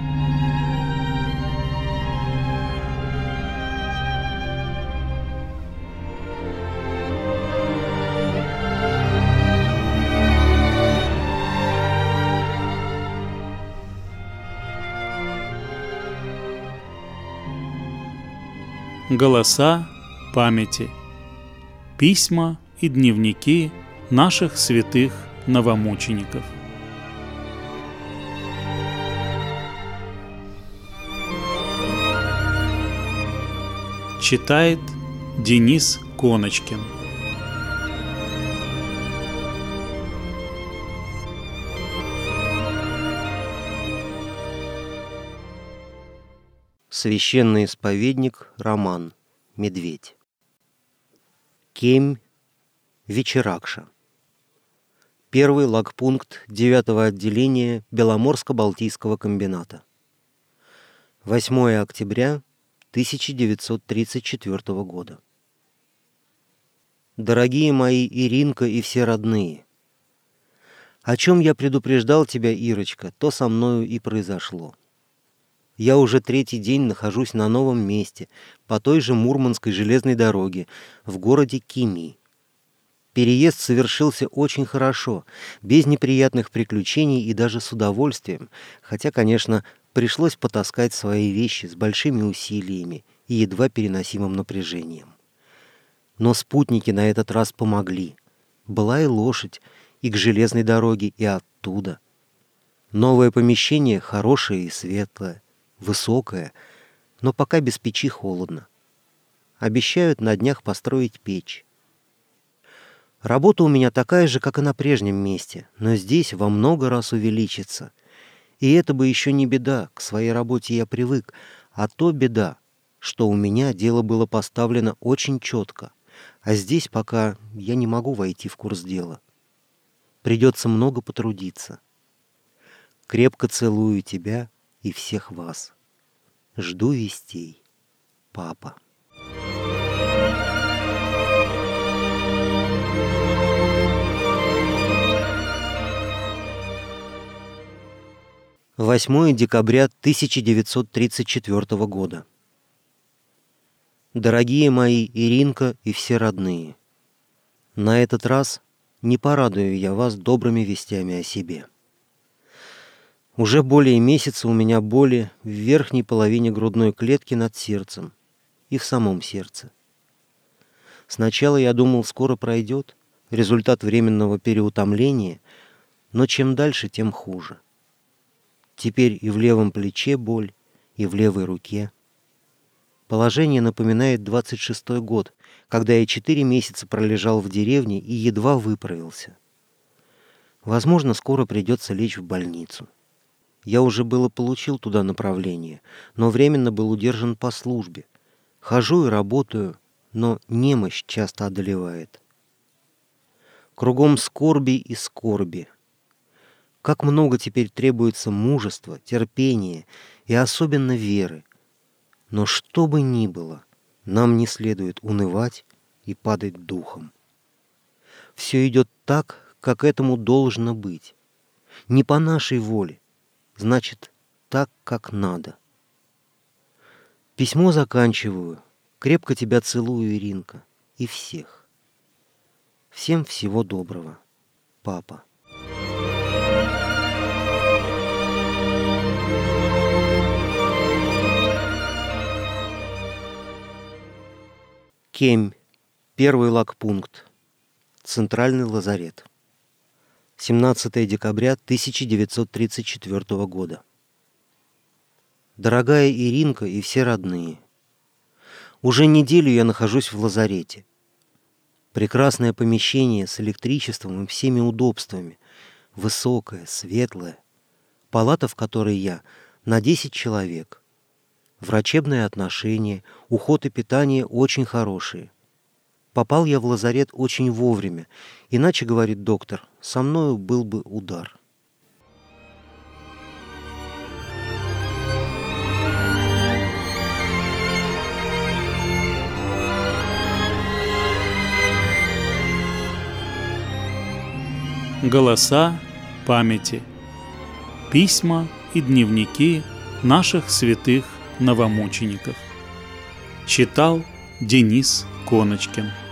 Голоса памяти. Письма и дневники наших святых новомучеников. Читает Денис Коночкин. Священный исповедник Роман. Медведь. Кемь, Вечеракша. Первый лагпункт 9-го отделения Беломорско-Балтийского комбината. 8 октября 1934 года. Дорогие мои Иринка и все родные, о чем я предупреждал тебя, Ирочка, то со мною и произошло. Я уже 3-й день нахожусь на новом месте, по той же Мурманской железной дороге, в городе Кими. Переезд совершился очень хорошо, без неприятных приключений и даже с удовольствием, хотя, конечно, пришлось потаскать свои вещи с большими усилиями и едва переносимым напряжением. Но спутники на этот раз помогли. Была и лошадь, и к железной дороге, и оттуда. Новое помещение хорошее и светлое, высокое, но пока без печи холодно. Обещают на днях построить печь. Работа у меня такая же, как и на прежнем месте, но здесь во много раз увеличится. И это бы еще не беда, к своей работе я привык, а то беда, что у меня дело было поставлено очень четко, а здесь пока я не могу войти в курс дела. Придется много потрудиться. Крепко целую тебя и всех вас. Жду вестей. Папа. «8 декабря 1934 года. Дорогие мои Иринка и все родные, на этот раз не порадую я вас добрыми вестями о себе. Уже более месяца у меня боли в верхней половине грудной клетки над сердцем и в самом сердце. Сначала я думал, скоро пройдет, результат временного переутомления, но чем дальше, тем хуже. Теперь и в левом плече боль, и в левой руке. Положение напоминает 26-й год, когда я 4 месяца пролежал в деревне и едва выправился. Возможно, скоро придется лечь в больницу. Я уже было получил туда направление, но временно был удержан по службе. Хожу и работаю, но немощь часто одолевает. Кругом скорби и скорби. Как много теперь требуется мужества, терпения и особенно веры. Но что бы ни было, нам не следует унывать и падать духом. Все идет так, как этому должно быть. Не по нашей воле, значит, так, как надо. Письмо заканчиваю. Крепко тебя целую, Иринка, и всех. Всем всего доброго. Папа. Кемь. Первый лагпункт. Центральный лазарет. 17 декабря 1934 года. Дорогая Иринка и все родные, уже неделю я нахожусь в лазарете. Прекрасное помещение с электричеством и всеми удобствами, высокое, светлое, палата, в которой я, на 10 человек. Врачебное отношение, уход и питание очень хорошие. Попал я в лазарет очень вовремя, иначе, говорит доктор, со мною был бы удар. Голоса памяти. Письма и дневники наших святых новомучеников. Читал Денис Коночкин.